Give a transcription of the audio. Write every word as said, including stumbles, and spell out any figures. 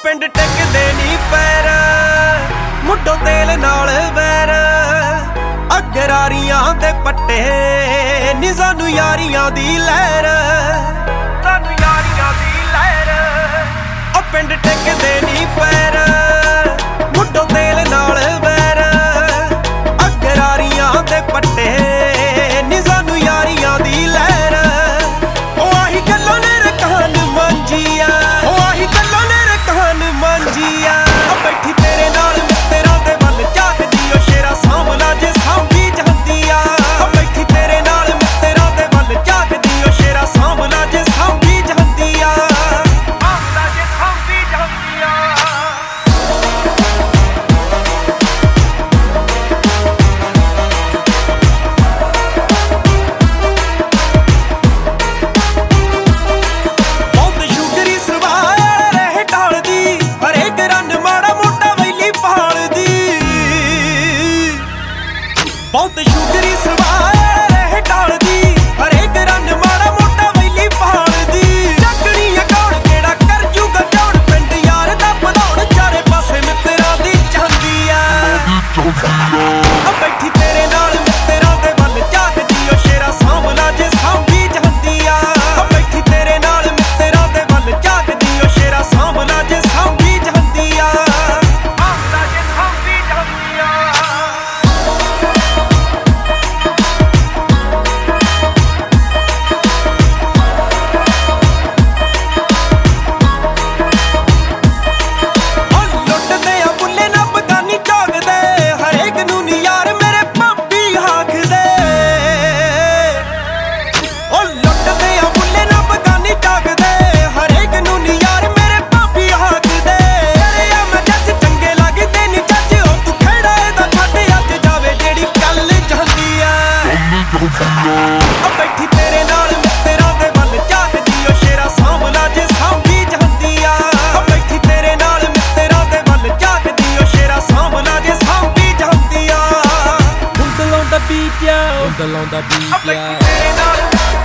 ਪਿੰਡ ਟਿਕਦੇ ਨੀ ਪੈਰ ਮੁੱਢੋਂ ਤੇਲ ਨਾਲ ਵੈਰ ਅਗਰਾਰੀਆਂ ਦੇ ਪੱਟੇ ਨੀ ਸਾਨੂੰ ਯਾਰੀਆਂ ਦੀ ਲਹਿਰ ਸਾਨੂੰ ਯਾਰੀਆਂ ਦੀ ਲਹਿਰ ਉਹ ਪਿੰਡ ਟਿਕਦੇ ਨੀ ਪੈਰ ਮੁੱਢੋਂ ਤੇਲ ਨਾਲ ਵੈਰ ਅਗਰਾਰੀਆਂ ਦੇ ਪੱਟੇ ਨੀ ਸਾਨੂੰ ਯਾਰੀਆਂ ਦੀ ਲਹਿਰ ਉਹ ਆਹੀ ਗੱਲਾਂ ਨੇ ਰਕਾਨ ਮਾਂਜੀਆਂ ਉਹ ਆਹੀ ਗੱਲਾਂ ਨੇ ਰਕਾਨ ਮਾਂਜੀਆਂ ਉਹ ਬੈਠੀ ਤੇਰੇ ਨਾਲ ਮਿੱਤਰਾਂ ਦੇ ਵੱਲ ਝਾਕਦੀ ਉਹ ਸ਼ੇਰਾ ਸਾਹਮਣਾ ਜੇ ਸਾਂਭੀ ਜਾਂਦੀ ਆ ਉਹ ਬੈਠੀ ਤੇਰੇ ਨਾਲ ਮਿੱਤਰਾਂ ਦੇ ਵੱਲ ਝਾਕਦੀ ਉਹ ਸ਼ੇਰਾ ਸਾਹਮਣਾ ਜੇ ਸਾਂਭੀ ਜਾਂਦੀ ਆ ਸਾਹਮਣਾ ਜੇ ਸਾਂਭੀ ਜਾਂਦੀ ਆ ਬਹੁਤ ਸ਼ੁਗਰੀ ਸਵਾਰ ਰਹਿ ਢਾਲਦੀ ਹਰੇਕ ਰੰਨ ਮਾੜਾ ਮੋਟਾ ਵੈਲੀ ਪਹਾੜਦੀ ਚੱਕਣੀ ਅਕੌੜ ਕਿਹੜਾ ਕਰ ਜੂਗਾ ਚੌੜ ਪਿੰਡ ਯਾਰ ਦਾ ਭਦੌੜ ਚਾਰੇ ਪਾਸੇ ਮਿੱਤਰਾਂ ਦੀ ਚਾਂਦੀ ਆ ਆ ਬੈਠੀ ਤੇਰੇ ਨਾਲ ਮਿੱਤਰਾਂ ਦੇ ਵੱਲ ਝਾਕਦੀ ਉਹ ਸ਼ੇਰਾ ਸਾਹਮਣਾ ਜੇ ਸਾਂਭੀ ਜਾਂਦੀ ਆ ਆ ਬੈਠੀ ਤੇਰੇ ਨਾਲ ਮਿੱਤਰਾਂ ਦੇ ਵੱਲ ਝਾਕਦੀ ਉਹ ਸ਼ੇਰਾ ਸਾਹਮਣਾ ਜੇ ਸਾਂਭੀ ਜਾਂਦੀ ਆ ਸਾਹਮਣਾ ਜੇ ਸਾਂਭੀ ਜਾਂਦੀ ਆ ਆ ਬੈਠੀ ਤੇਰੇ ਨਾਲ ਮਿੱਤਰਾਂ ਦੇ ਵੱਲ ਝਾਕਦੀ ਉਹ ਸ਼ੇਰਾ ਸਾਹਮਣਾ ਜੇ ਸਾਂਭੀ ਜਾਂਦੀ ਆ ਆ ਬੈਠੀ ਤੇਰੇ ਨਾਲ ਮਿੱਤਰਾਂ ਦੇ ਵੱਲ ਝਾਕਦੀ ਉਹ ਸ਼ੇਰਾ ਸਾਹਮਣਾ ਜੇ ਸਾਂਭੀ ਜਾਂਦੀ ਆ ਹੁੰਦ ਲਾਉਂਦਾ ਬੀਟ ਆ ਹੁੰਦ ਲਾਉਂਦਾ ਬੀਟ ਆ ਤੇਰੇ ਨਾਲ